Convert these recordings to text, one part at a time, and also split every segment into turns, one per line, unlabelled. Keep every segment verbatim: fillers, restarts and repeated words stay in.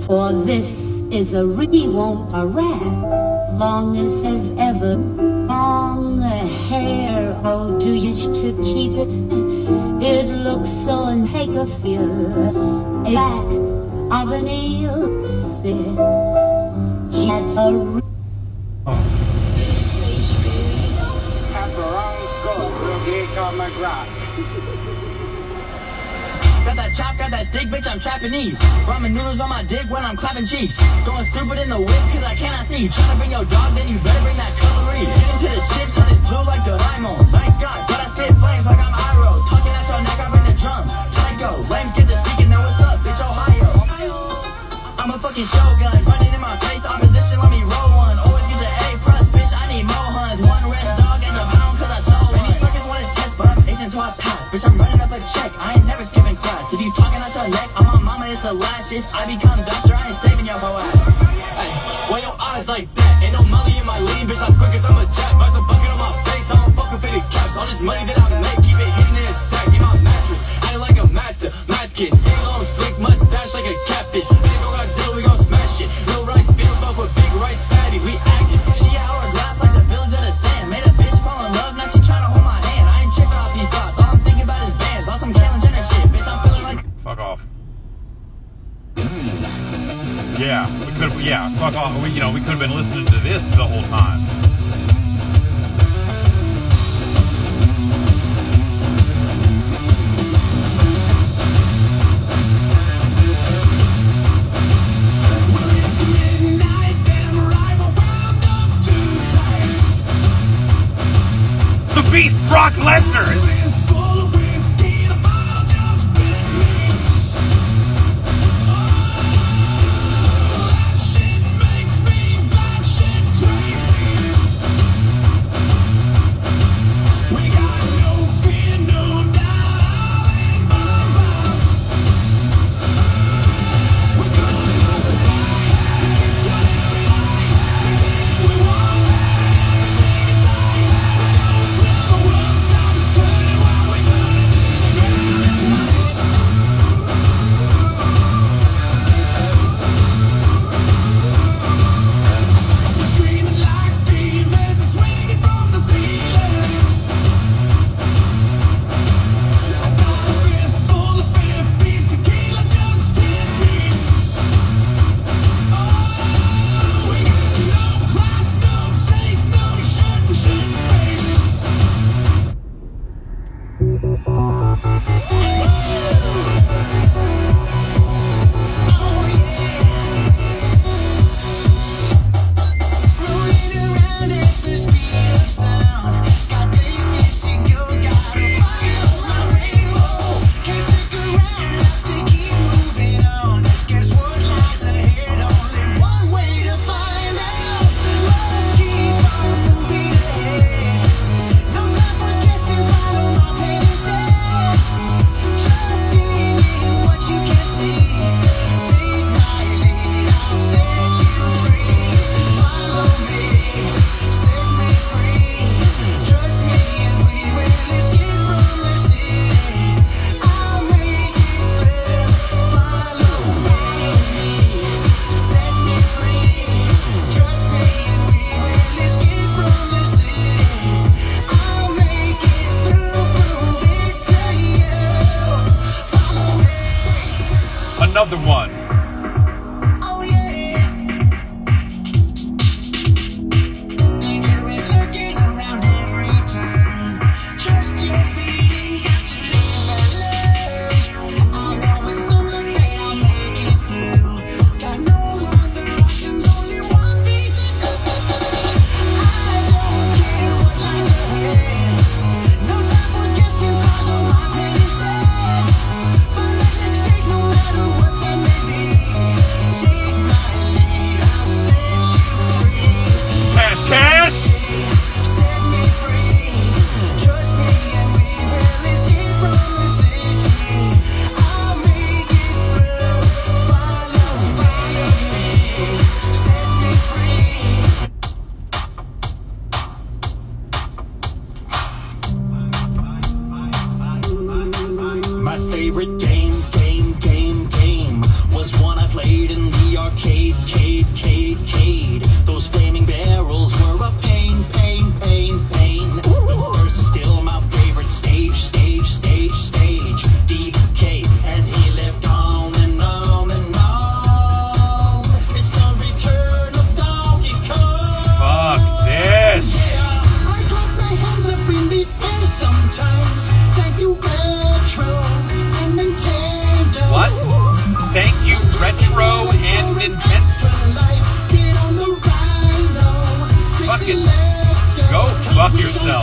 Or this is a really won't a rap. Long as have ever long hair. Oh, do you to keep it? It looks so and make a feel back of an eel. That's a
Half a wrong score, real gig on my grok.
Got that chop, got that stick, bitch, I'm trapping these. Ramen noodles on my dick when I'm clapping cheeks. Going stupid in the whip cause I cannot see. Tryna bring your dog, then you better bring that cutlery. Get into the chips, on it's blue like the limo. Nice guy, but I spit flames like I'm Iroh. Talking at your neck, I bring the drum. Psycho, lames get to speaking, now what's up, bitch, Ohio. I'm a fucking shogun, running in my face, opposition, let me roll one. Always get the A plus, bitch, I need more huns. One rest dog and a pound cause I sold one. These suckers wanna test, but I'm Asian so I pass. Bitch, I'm running up a check, I ain't never skipping class. If you talking out your neck, I'm on mama, it's the last shift. I become doctor, I ain't saving your whole ass. Hey, why your eyes like that? Ain't no molly in my lean, bitch, I'm quick as I'm a jack. Buy some bucket on my face, I don't fuck with fitted caps. All this money that I make, keep it hidden in a stack. Get my mattress, I ain't like a master, math kid. Stay long, slick mustache like a catfish. Finna go Godzilla, we gon' smash it. No rice, feel fuck with big rice patty, we active. She hourglass like the village of the sand. Made a bitch fall in love, now she tryna hold my hand. I ain't tripping off these thoughts, all I'm thinking about is bands. On some Caitlyn Jenner shit, bitch, I'm feeling like.
Fuck off. Yeah, we could. Yeah, fuck off. We, you know, we could have been listening to this the whole time. The Beast, Brock Lesnar. Nintendo. Fucking go fuck yourself.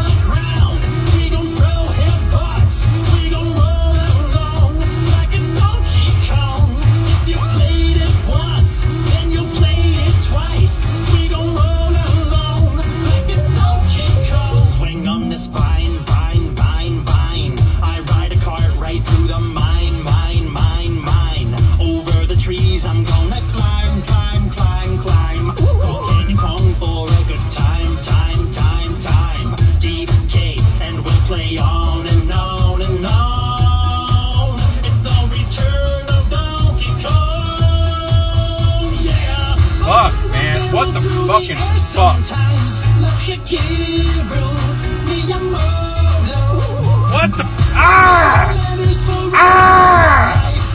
What the fucking fuck? What the ah ah?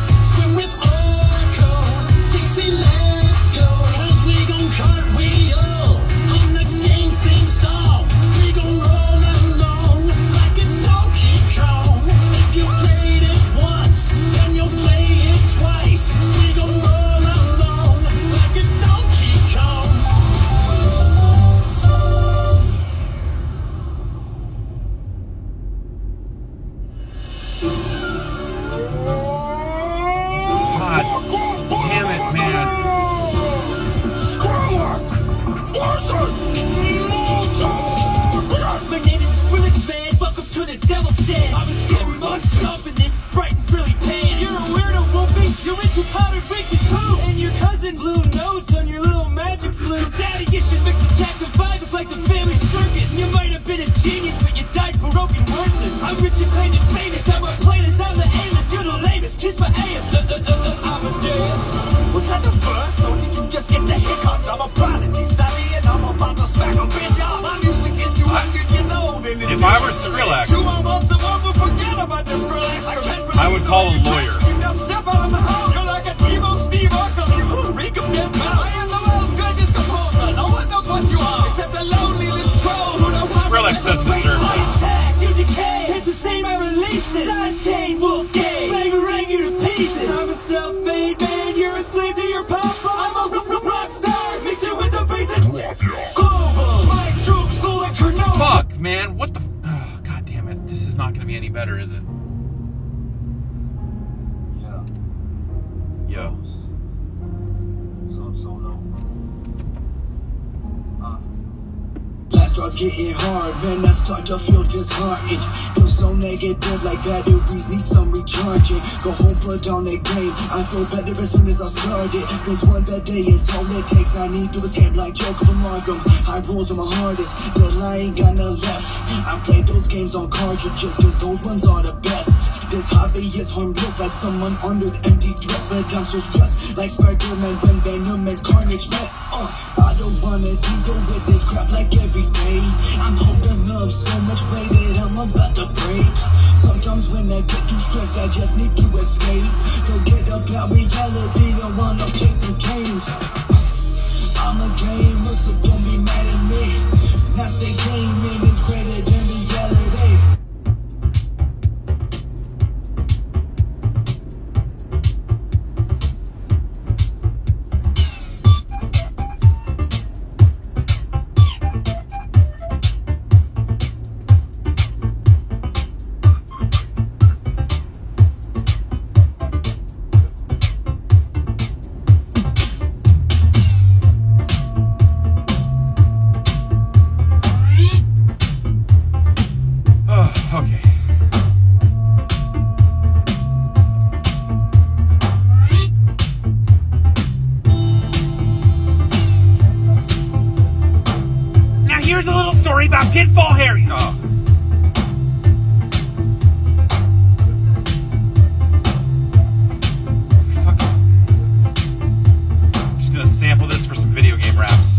If I were Skrillex, I would call a lawyer. Skrillex doesn't deserve this. Fuck, man, what the? Oh, God damn it! This is not going to be any better, is it?
Yeah.
Yo.
So solo. Uh. Life starts getting hard, man, I start to feel disheartened. Feel so negative, like batteries need some recharging. Go home, put down the game, I feel better as soon as I started. Cause one bad day is all it takes, I need to escape like Joker from Arkham. High rolls are my hardest, till I ain't got no left. I play those games on cartridges, cause those ones are the best. This hobby is harmless, like someone under the empty threats. But I'm so stressed, like Spider-Man when Venom and Carnage met. Uh, I don't wanna deal with this crap like every day. I'm holding up so much weight that I'm about to break. Sometimes when I get too stressed, I just need to escape. Forget about reality, I wanna play some games. I'm a gamer, so don't be mad at me. Not say gaming is greater than reality.
Here's a little story about Pitfall Harry. Oh. Fuck it. I'm just gonna sample this for some video game raps.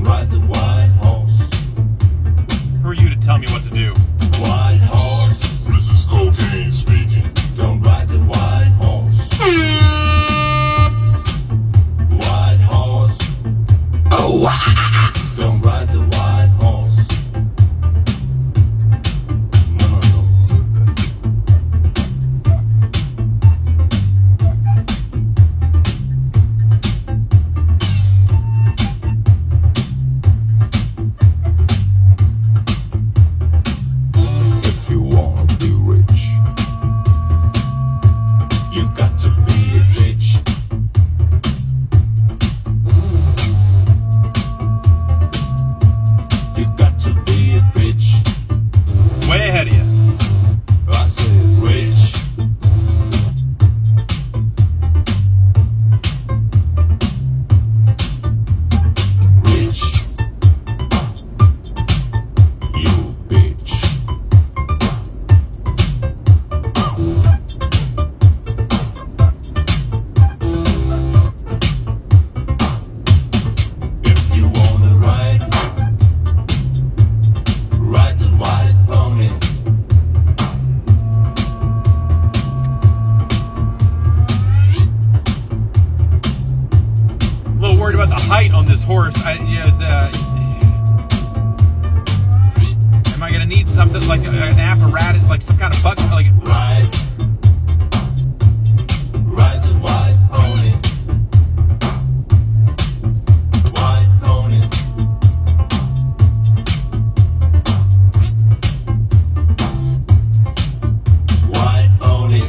ride the white horse.
Who are you to tell me what to do?
White horse. This is cocaine speaking. Don't ride the white horse. White horse. Oh, ah. Don't ride the white horse. No, no, no. If you wanna be rich, you got to be a bitch. You got to be a bitch.
Way ahead of you.
I said rich. Rich. You bitch. If you wanna ride, ride the white pony.
A little worried about the height on this horse. I, yeah, is, uh, am I gonna need something like a- an apparatus, like some kind of bucket, like?
Ride, ride the white pony. White pony. White pony.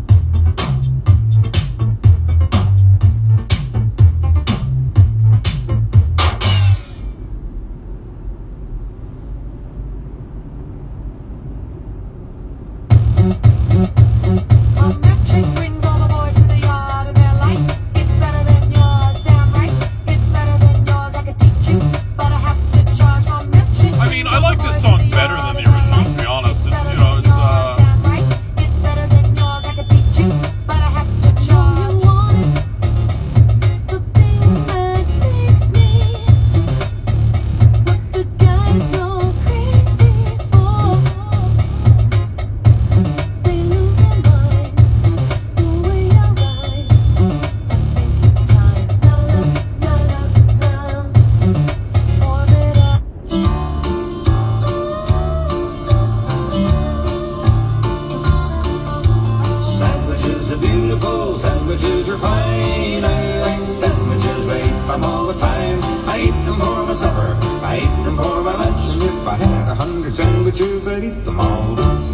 Electric brings all the boys to the yard and they're like, it's better than yours, damn right. It's better than yours, I could teach you, but I have to charge my milkshake.
I mean, I like this song better than the original, to be honest. It's, you know, it's, uh,
Damn right. It's better than yours, I could teach you, but I have to charge. You want it, the thing that makes me, what the guys go crazy for. They lose their minds the way I ride. I think it's time, la la la la la, warm it up.
Sandwiches are beautiful, sandwiches are fine. I like sandwiches, I eat them all the time. I eat them for my supper, I eat them for my lunch. And if I had a hundred sandwiches, I'd eat them all at once.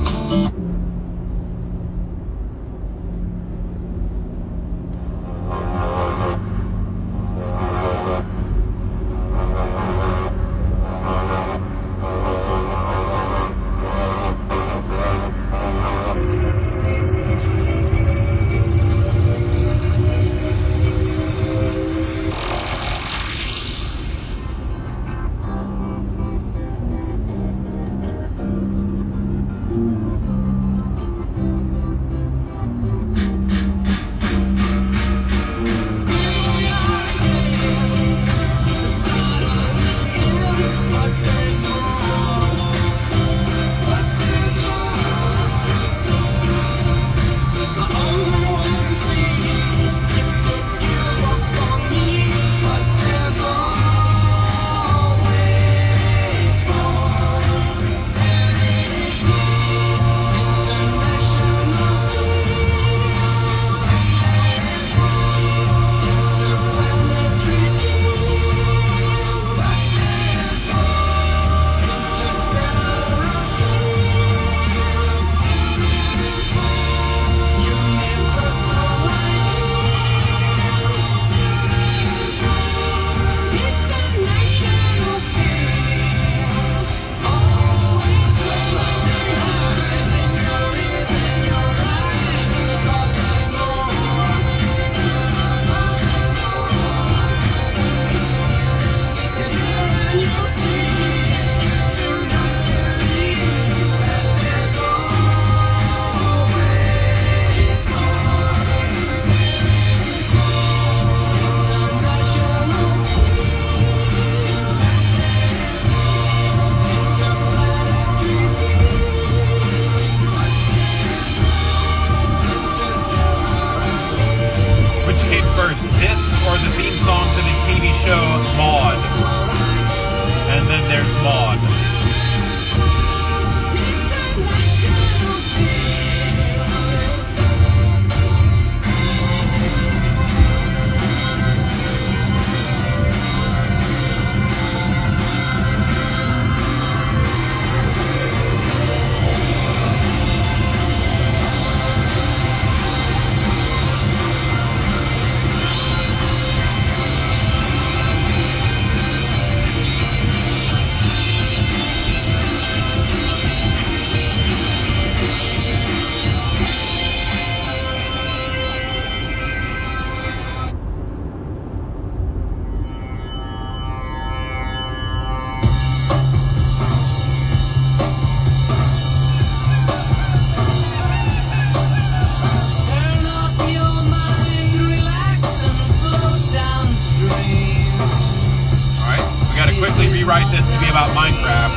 rewrite this to be about Minecraft.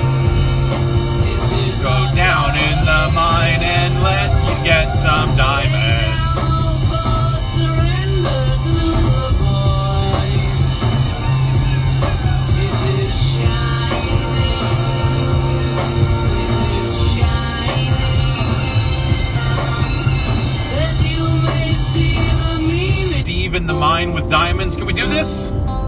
Go down in the mine and let you get some diamonds. Steve in the mine with diamonds. Can we do this?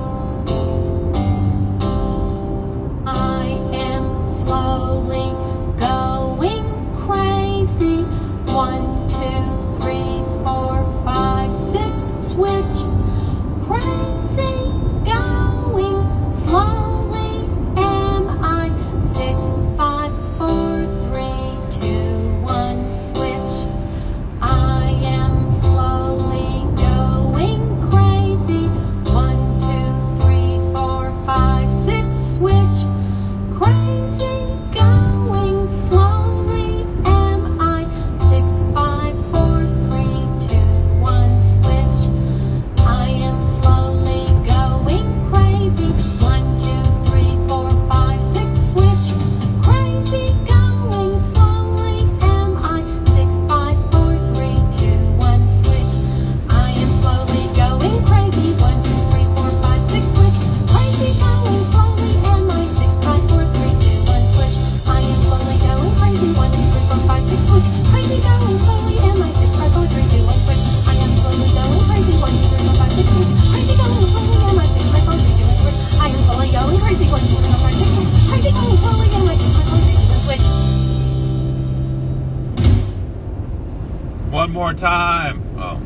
I am slowly going crazy. One, two, three, four, five, six, switch. Crazy, going slowly. Am I? Six, five, four, three, two, one, switch. I am slowly going crazy. One, two, three, four, five, six, switch. Crazy, going slowly. Am I? Six, five, four, three, two, one, switch. I am slowly going crazy. One, two, three, four, five, six, switch. Crazy, going slowly. Am I? Six, five, four, three, two, one, switch. I am slowly going crazy. One, two, three, four, five, six, switch. Crazy, going slowly. Am I? Six, five, four, three, two, one, switch. I am slowly going crazy. One, two, three, four, five, six, switch. Crazy, going slowly. Am I? Six, five, four, three, two, one, switch. I am slowly going crazy. One, two, three, four, five, six, switch. Crazy, going slowly. Am I? Six, five, four, three, two, one, switch. I am slowly going crazy. One, two, three, four, five, six, switch. Crazy, going slowly. Am I? Six, five, four, three, two, one, switch.
One more time. Oh.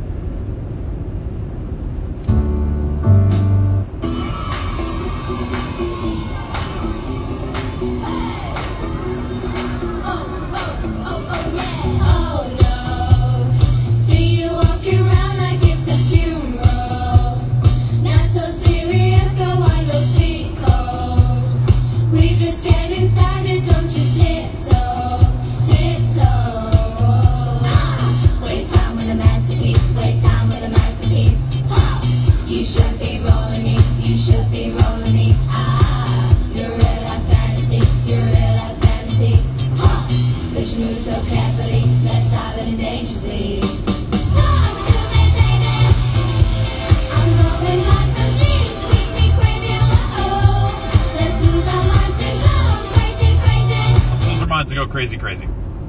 Oh no, see you walking around like it's a funeral. Not so serious, go on your seat coast. We just getting started, don't you tiptoe, tiptoe. Ah, waste time with a masterpiece, waste time with a masterpiece. Huh. You should be rolling me, you should be rolling me. Ah, you're real life fantasy, you're real life fantasy. Huh. But you move so carefully, that's all living dangerously. Talk to me, baby. I'm going like the streets, sweet, sweet, crazy, oh. Let's lose our minds and go crazy, crazy.
Those are mine to go crazy, crazy.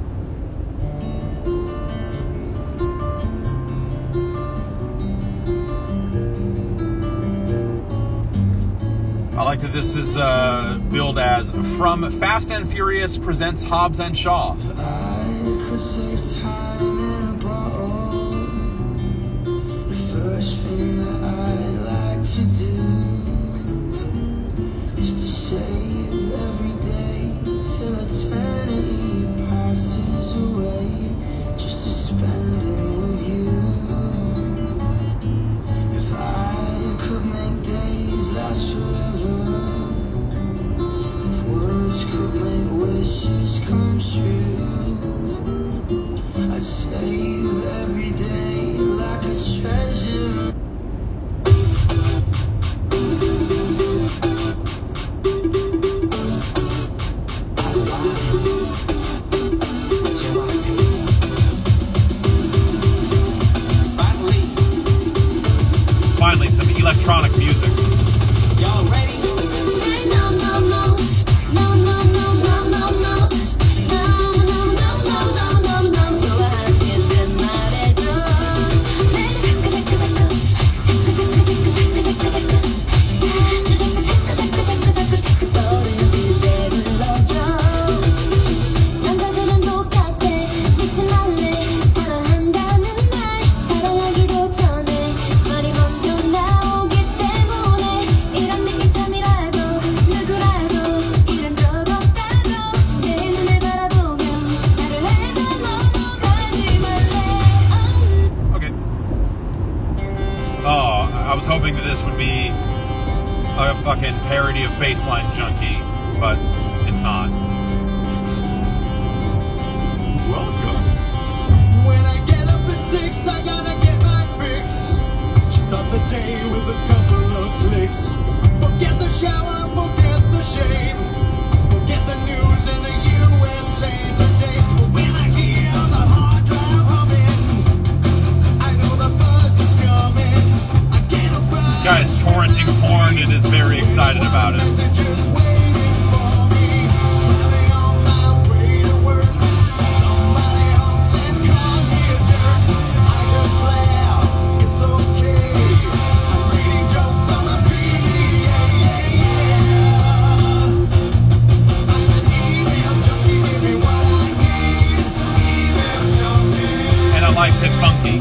I like that this is uh, billed as from Fast and Furious presents Hobbs and Shaw.
I could save time in a bottle. The first thing that I'd like to do is to save every day till eternity passes away, just to spend it with you. If I could make days last forever, if words could make wishes come true, I'd save every day like a treasure.
Finally, some electronic music.
Y'all ready?
No, no, no, no, no, no, no, no, no, no, no, no, no, no, no. 좋아하기는 말해줘. 자꾸 자꾸 자꾸 자꾸 자꾸 자꾸 자꾸 자꾸 자꾸 자꾸 자꾸 자꾸 너를 그대 불러줘. 남자들은 똑같아 믿지 말래. 사랑한다는 말 사랑하기도 전에 말이 먼저 나오기 때문에 이런 느낌쯤이라도 누구라도 이런 적 없다고 내 눈을 바라보며 나를 해도 넘어가지 말래.
Okay. Oh, I was hoping that this would be a fucking parody of Baseline Junkie, but it's not. Welcome.
When I get up at six, I gotta get my fix. Start the day with a couple of flicks. Forget the shower, forget
excited about it. And I likes it funky.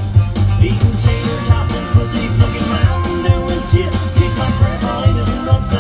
Eating tater tots and pussy, sucking Mountain Dew and tit. Kick my grandma into some nuts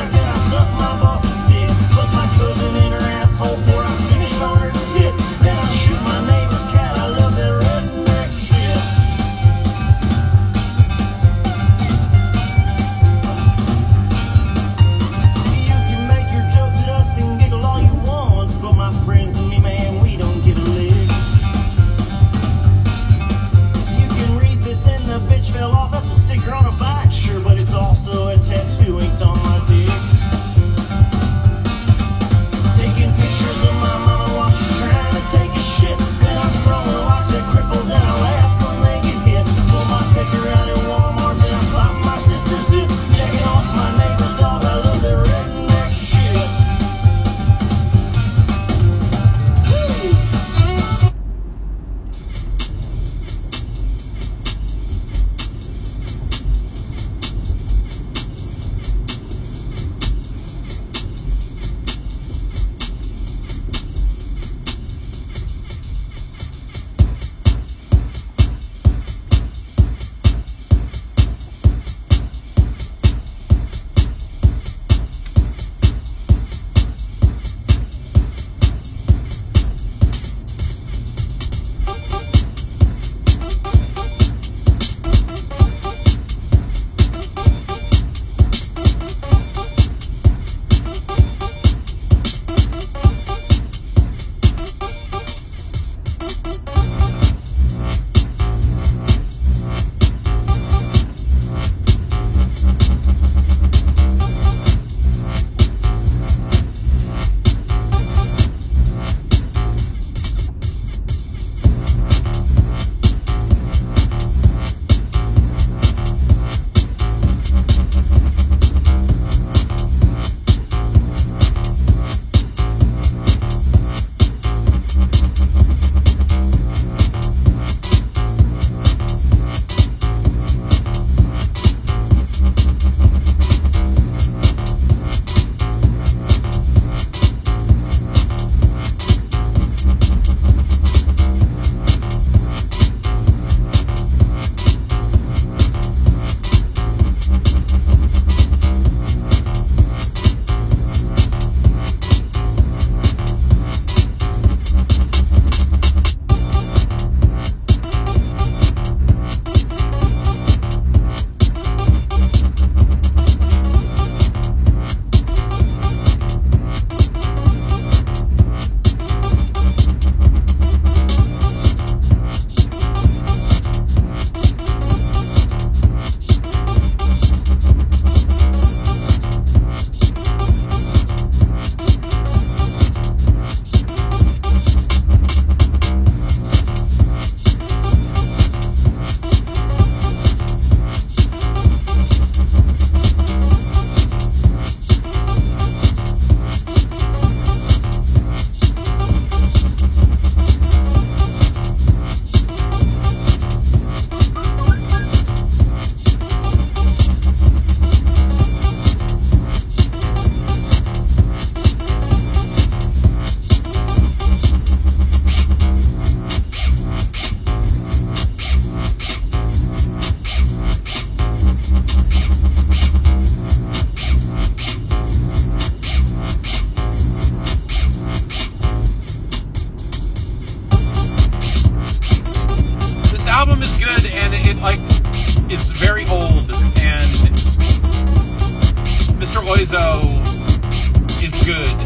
Oizo is good.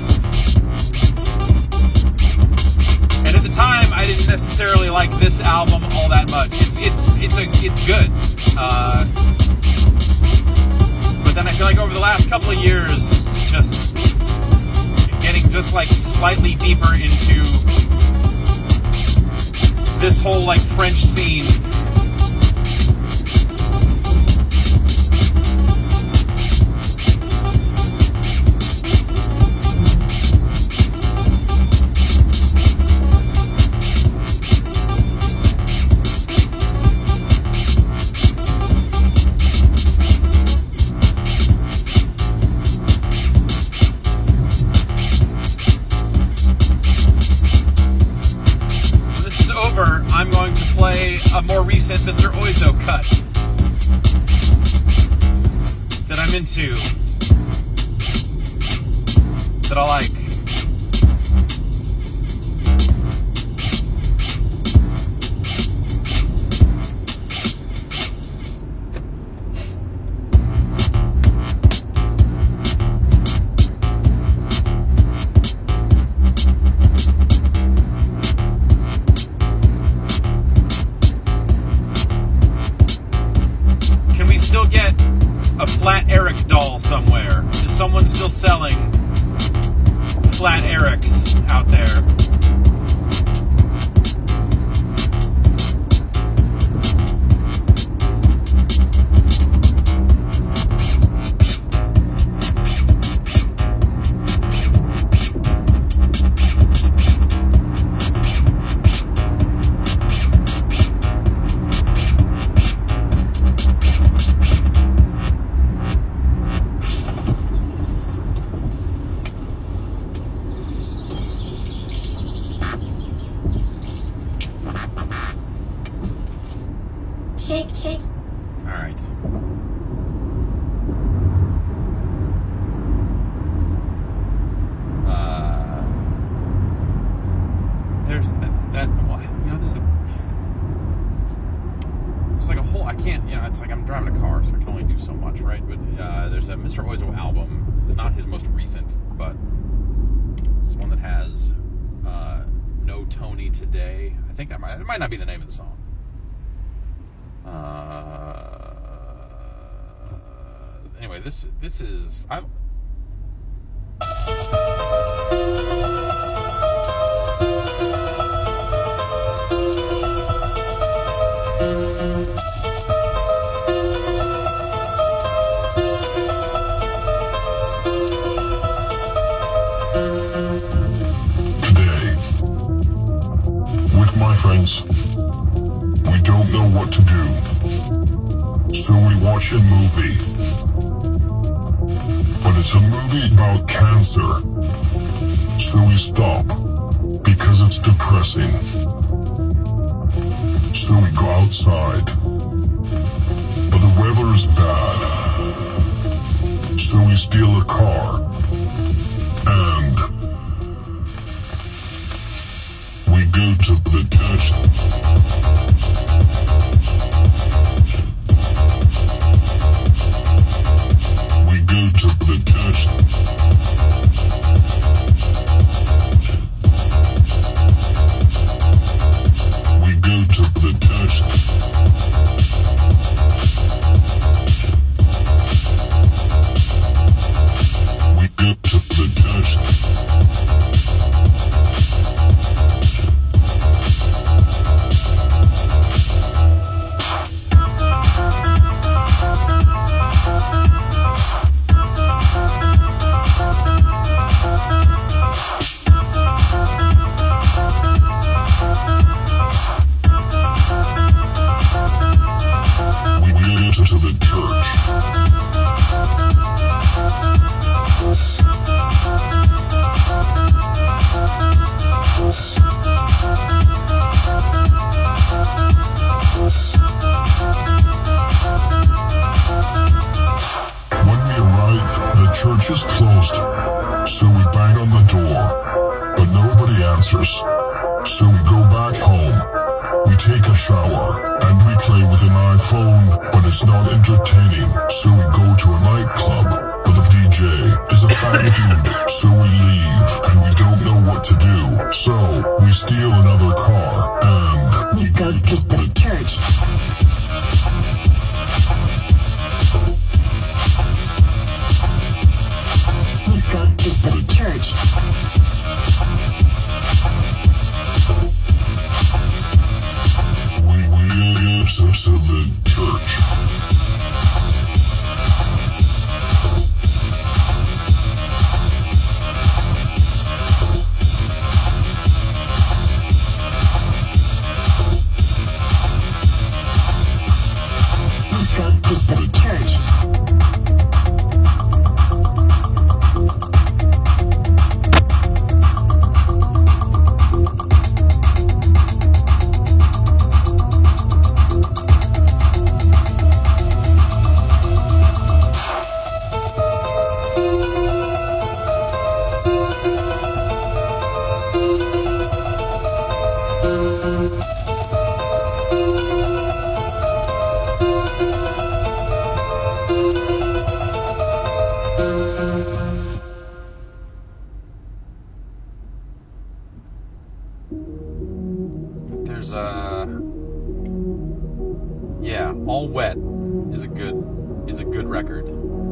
And at the time, I didn't necessarily like this album all that much. It's it's it's a it's good. Uh, but then I feel like over the last couple of years, just getting just like slightly deeper into this whole like French scene. I'm going to play a more recent Mister Oizo cut that I'm into, that I like. Flat Eric doll somewhere. Is someone still selling Flat Erics out there?
Shake, shake.
All right. Uh, there's that, that. Well, you know, this is. A, it's like a whole. I can't. You know, it's like I'm driving a car, so I can only do so much, right? But uh, there's a Mister Oizo album. It's not his most recent, but it's one that has uh, No Tony Today. I think that might. It might not be the name of the song. Uh, anyway, this this is I.
Today, with my friends, we don't know what to do. So we watch a movie. But it's a movie about cancer. So we stop, because it's depressing. So we go outside. But the weather is bad. So we steal a car. And we go to the church. is closed, so we bang on the door, but nobody answers. So we go back home, we take a shower, and we play with an iPhone, but it's not entertaining. So we go to a nightclub, but the J is a fat dude, so we leave, and we don't know what to do. So, we steal another car, and
we go to the church. We go to the church.
We will to the church.
There's a yeah, All Wet is a good is a good record.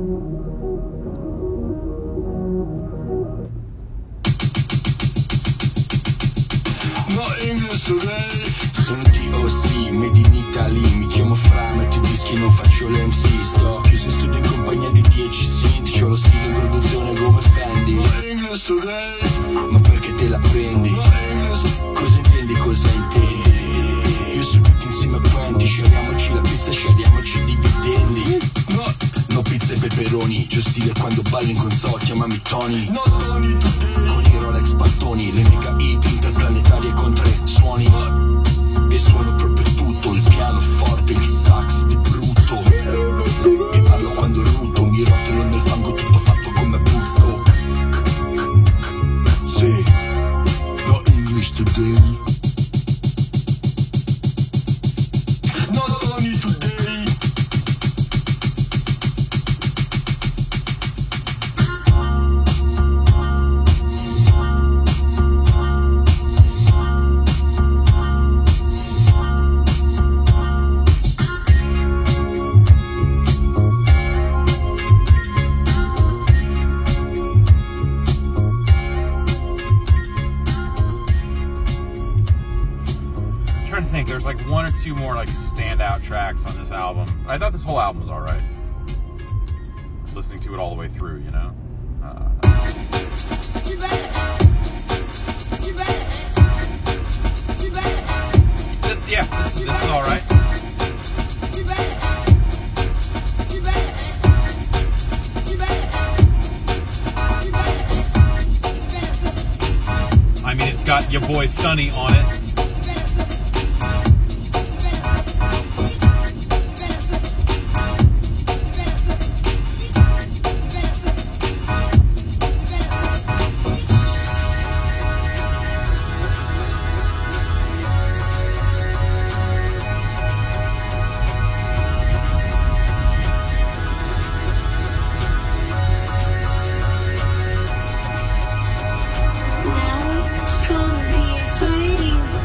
No English today. Sono D O C, made in Italy. Mi chiamo Fra, metto i dischi, non faccio l'M C. Sto chiuso in studio in compagnia di dieci synth. C'ho lo stile in produzione come Fendi. No English today. Ma perché te la prendi? No English. Cosa intendi, cosa intendi? Io su tutti insieme a Quenti. Scegliamoci la pizza, scegliamoci i dividendi. No, no pizza e peperoni. Giù stile quando ballo in console, chiamami Tony. No Tony today. Con i Rolex battoni, le mega hit interplanetarie con tre suoni. E suono proprio tutto, il piano forte, il sax di brutto. E parlo quando ruto, mi rotolo nel fango tutto fatto come Woodstock. Sì, no English today. Not only today.
There's like one or two more like standout tracks on this album. I thought this whole album was all right. Listening to it all the way through, you know. Uh, this, yeah, this, this is all right. I mean, it's got your boy Sonny on it.
Now it's gonna be exciting.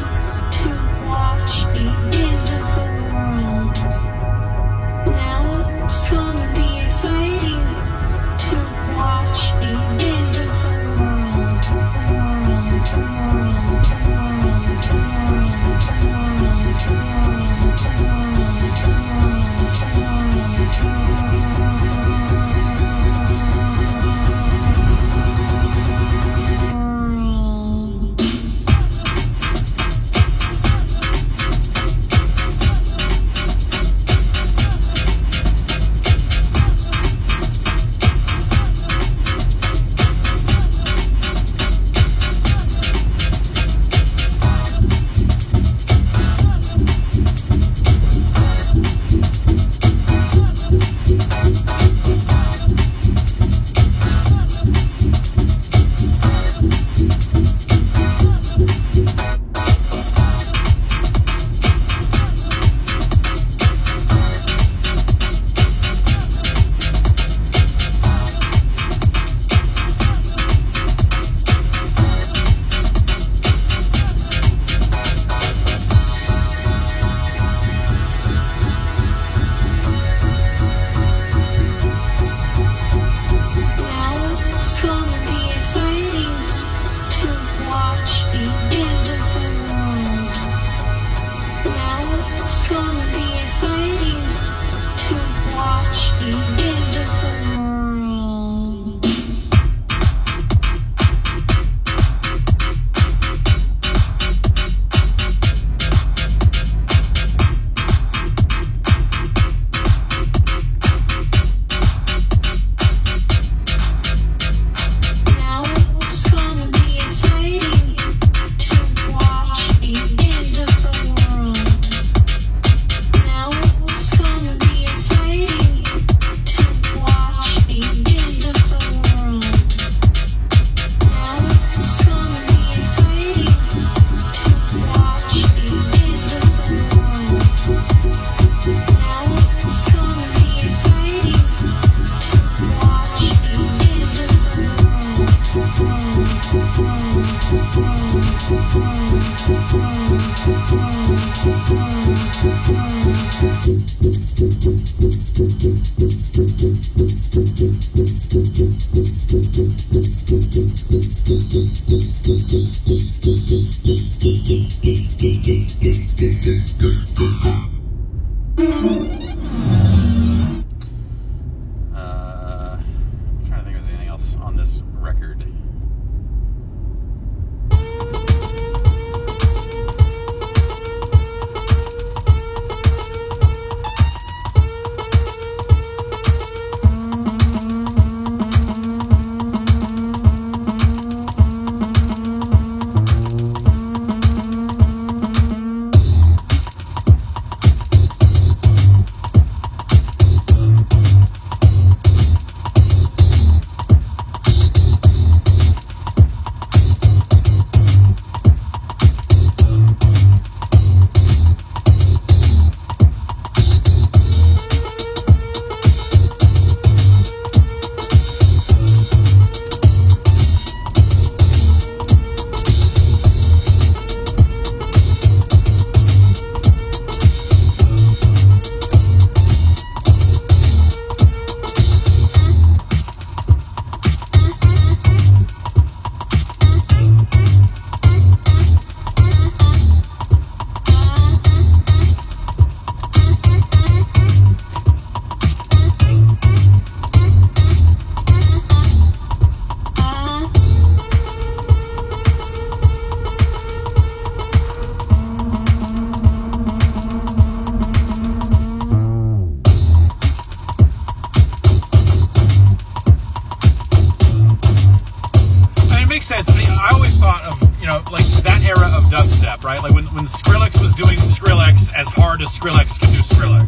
stuff, right? Like when, when Skrillex was doing Skrillex as hard as Skrillex could do Skrillex.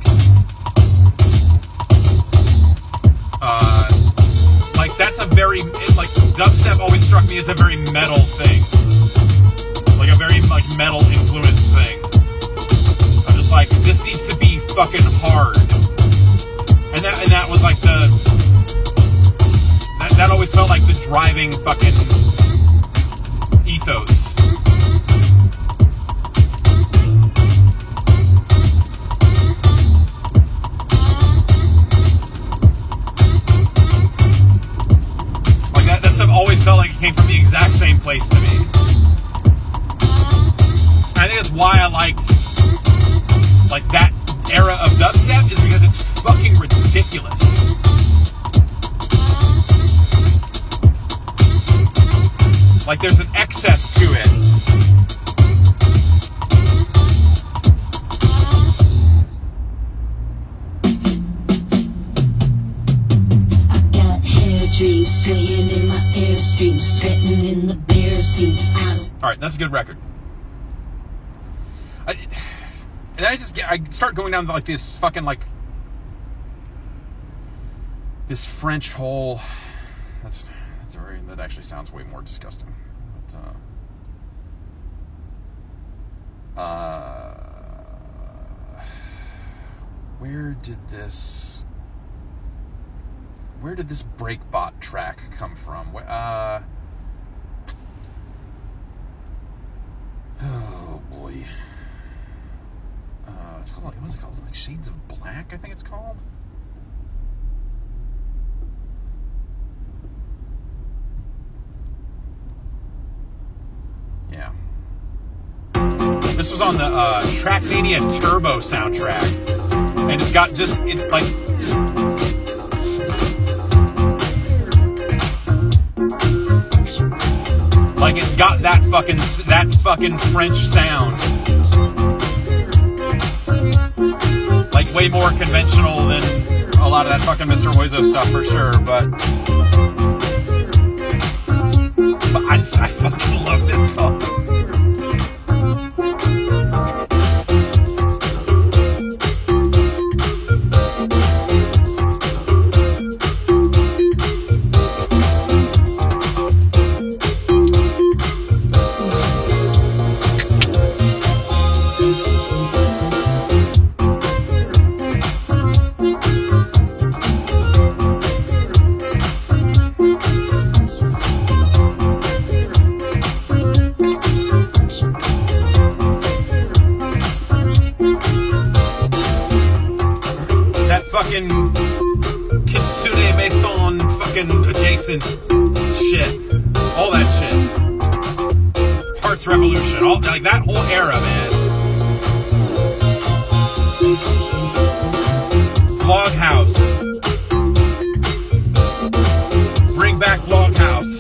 Uh, like that's a very, it, like dubstep always struck me as a very metal thing. Like a very like metal influenced thing. I'm just like, this needs to be fucking hard. And that, and that was like the, that, that always felt like the driving fucking ethos. Like that, that stuff always felt like it came from the exact same place to me. I think that's why I liked like that era of dubstep, is because it's fucking ridiculous. Like there's an excess to it.
I got hair dreams swaying in my airstream, sweating in the bare seat.
All right, that's a good record. I, and I just get, I start going down like this fucking like this French hole. That's that's very, that actually sounds way more disgusting. But, uh, uh, where did this where did this Breakbot track come from? Uh, oh boy. Uh, it's called, like, what's it called? Is it like Shades of Black, I think it's called? Yeah. This was on the uh, Trackmania Turbo soundtrack. And it's got just, it's like... Like, it's got that fucking, that fucking French sound. Like, way more conventional than a lot of that fucking Mister Oizo stuff, for sure, but... But I just, I fucking love this song. Fucking Kitsune Maison fucking adjacent shit. All that shit. Hearts Revolution. All like that whole era, man. Bloghouse. Bring back Bloghouse.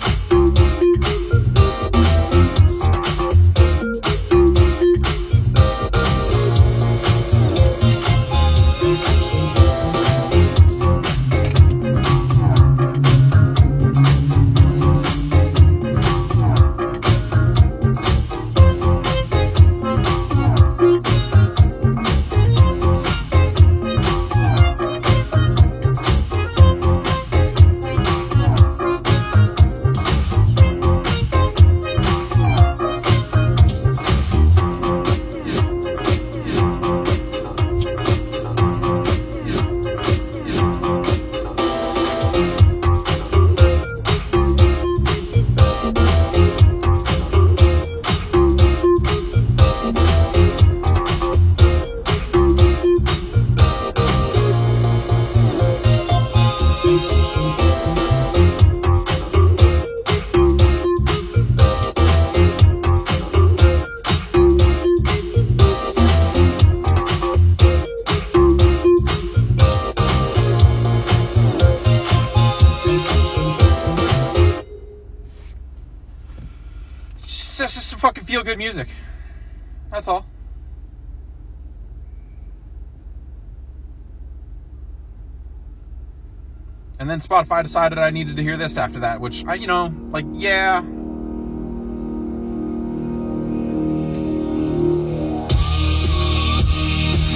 That's just some fucking feel-good music. That's all. And then Spotify decided I needed to hear this after that, which, I, you know, like, yeah.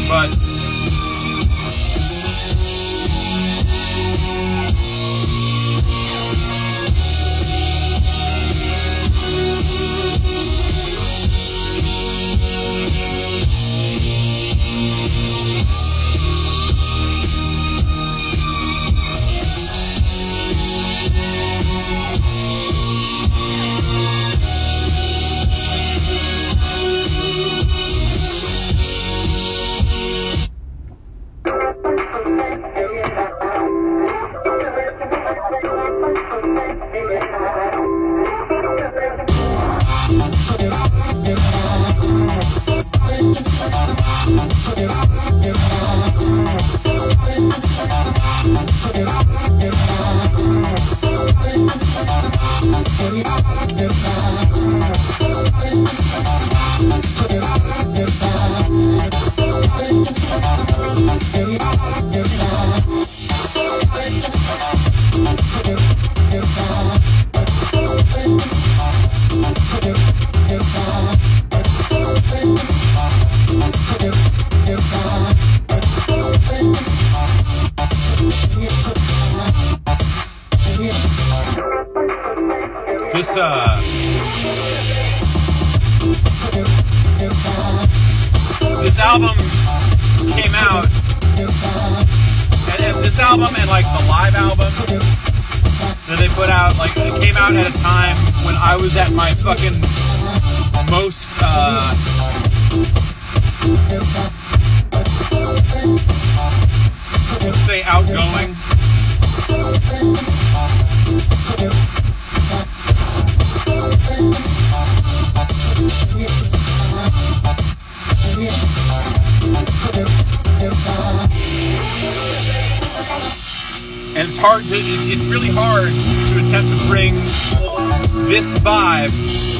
But this, uh, this album came out, and, and this album and like the live album that they put out, like it came out at a time when I was at my fucking most, uh, let's say outgoing. And it's hard to, it's really hard to attempt to bring this vibe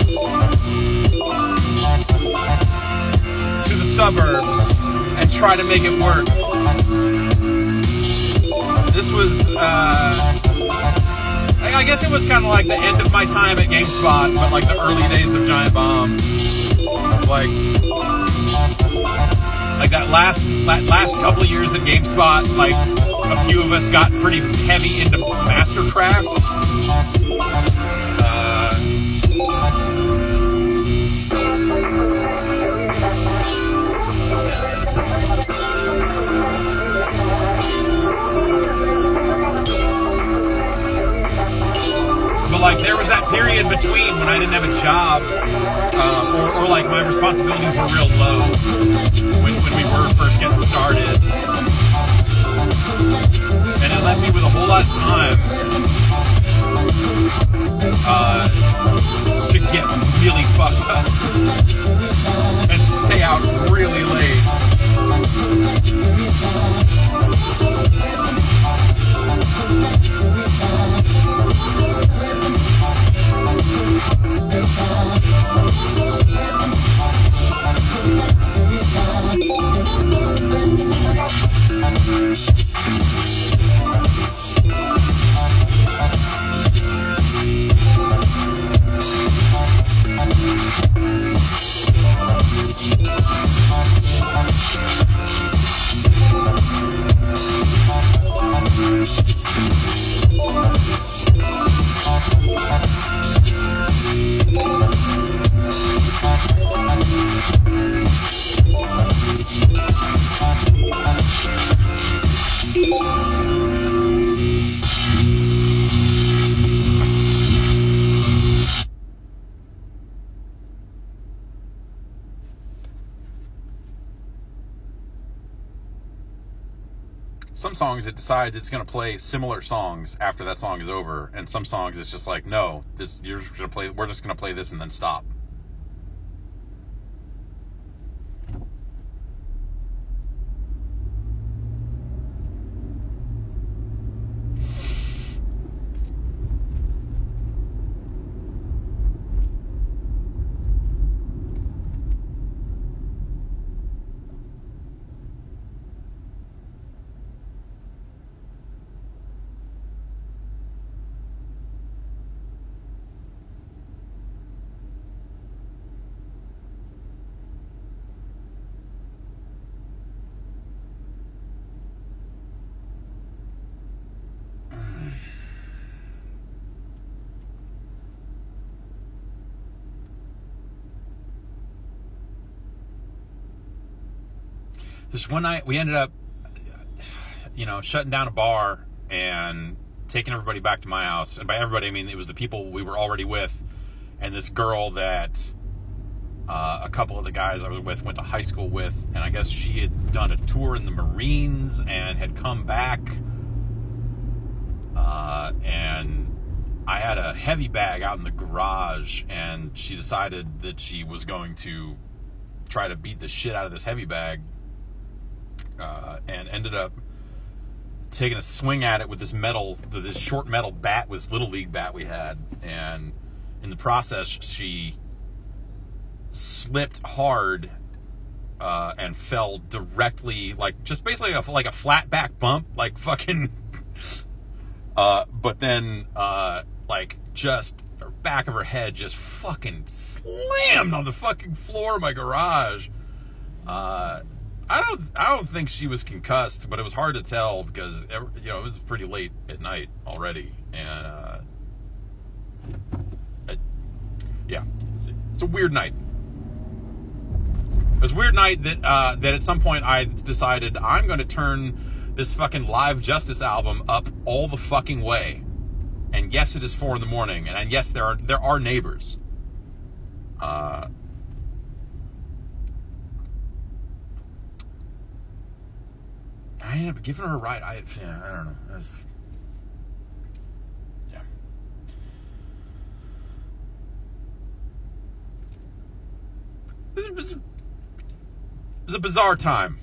to the suburbs and try to make it work. This was, uh, I guess it was kind of like the end of my time at GameSpot, but like the early days of Giant Bomb. Like, like that last last couple of years at GameSpot, like a few of us got pretty heavy into Mastercraft. Uh, but like there was that period between when I didn't have a job, uh, or, or like my responsibilities were real low when, when we were first getting started. And it left me with a whole lot of time uh, to get really fucked up and stay out really late. Some songs it decides it's going to play similar songs after that song is over, and some songs it's just like, no, this you're just going to play. We're just going to play this and then stop. This one night we ended up, you know, shutting down a bar and taking everybody back to my house. And by everybody, I mean it was the people we were already with, and this girl that uh, a couple of the guys I was with went to high school with, and I guess she had done a tour in the Marines and had come back. Uh, and I had a heavy bag out in the garage, and she decided that she was going to try to beat the shit out of this heavy bag, uh, and ended up taking a swing at it with this metal, this short metal bat, with this Little League bat we had, and in the process, she slipped hard uh, and fell directly, like, just basically a, like a flat back bump, like fucking, uh, but then, uh, like, just her back of her head just fucking slammed on the fucking floor of my garage. Uh, I don't, I don't think she was concussed, but it was hard to tell because, you know, it was pretty late at night already, and uh, it, yeah, it's, it's a weird night. It was a weird night that uh, that at some point I decided I'm going to turn this fucking Live Justice album up all the fucking way. And yes, it is four in the morning, and yes, there are there are neighbors. Uh, I ended up giving her a ride. I yeah, I don't know. It was, yeah. It was, it was a bizarre time.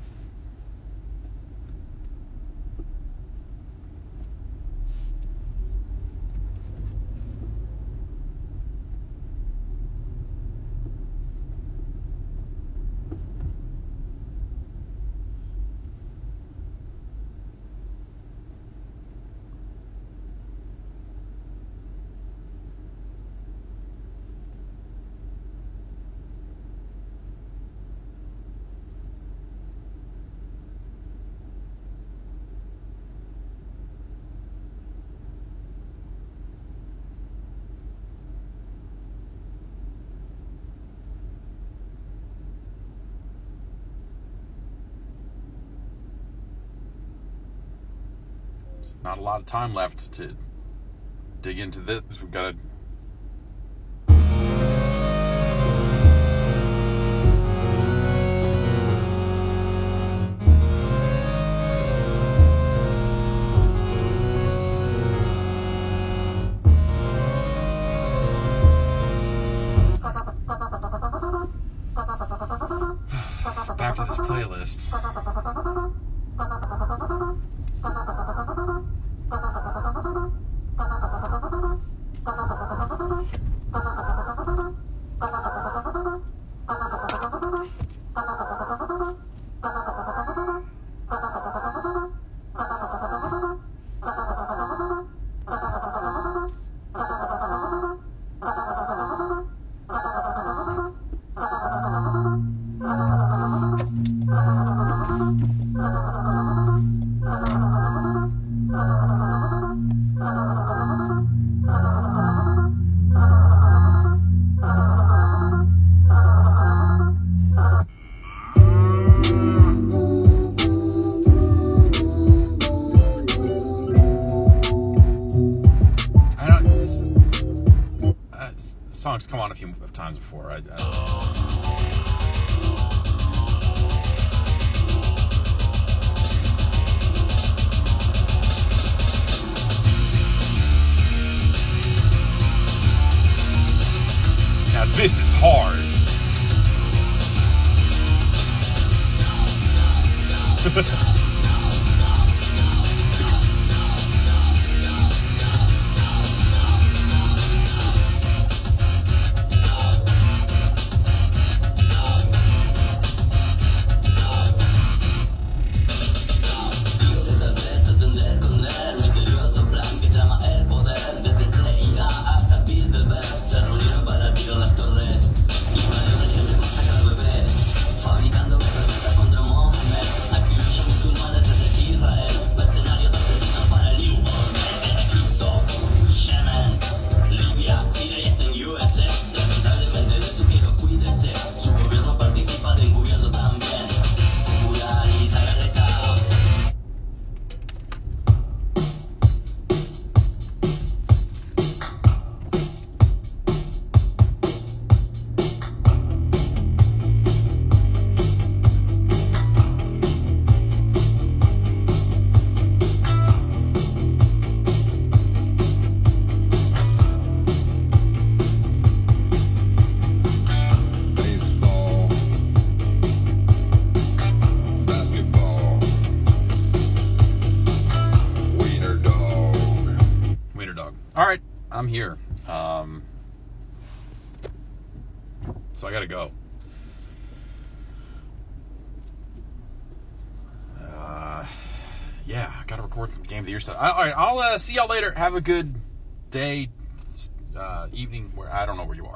Not a lot of time left to dig into this. We've got to. Back to this playlist. Song's come on a few times before. I, I Now this is hard. All right, I'm here. Um, so I got to go. Uh, yeah, I got to record some Game of the Year stuff. All right, I'll uh, see y'all later. Have a good day, uh, evening, where I don't know where you are.